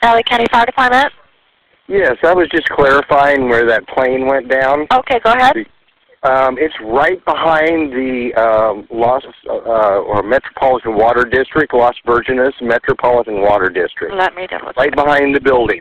LA County Fire Department? Yes, I was just clarifying where that plane went down. Okay, go ahead. It's right behind the Metropolitan Water District, Las Virgenes Metropolitan Water District. Let me double check. Right behind the building.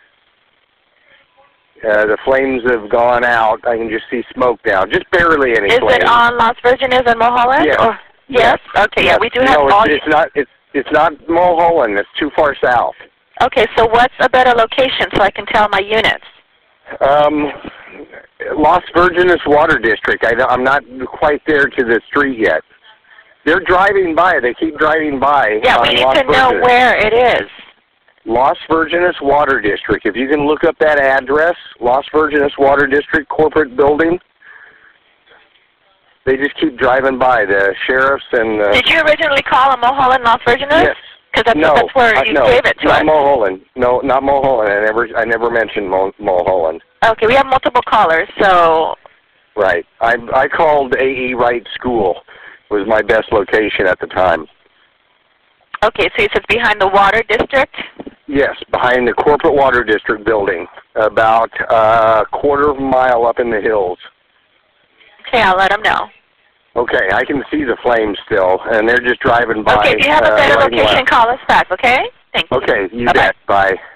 The flames have gone out. I can just see smoke now. Just barely any flames. Is it on Las Virgenes and Mulholland? Yes. Or, yes? Okay, yeah, we do have No, it's not Mulholland. It's too far south. Okay, so what's a better location so I can tell my units? Las Virgenes Water District. I'm not quite there to the street yet. They're driving by. They keep driving by. Yeah, we need to know where it is. Las Virgenes Water District. If you can look up that address, Las Virgenes Water District corporate building, they just keep driving by, the sheriffs and... Did you originally call them Mulholland, Las Virgenes? Yes. Because that's where you gave it to us. No, not Mulholland. No, not Mulholland. I never mentioned Mulholland. Okay, we have multiple callers, so... Right. I called A.E. Wright School. It was my best location at the time. Okay, so it's behind the water district? Yes, behind the corporate water district building, about a quarter of a mile up in the hills. Okay, I'll let them know. Okay, I can see the flames still, and they're just driving by. Okay, if you have a better location, call us back, okay? Thank you. Okay, you Bye-bye. bet. Bye.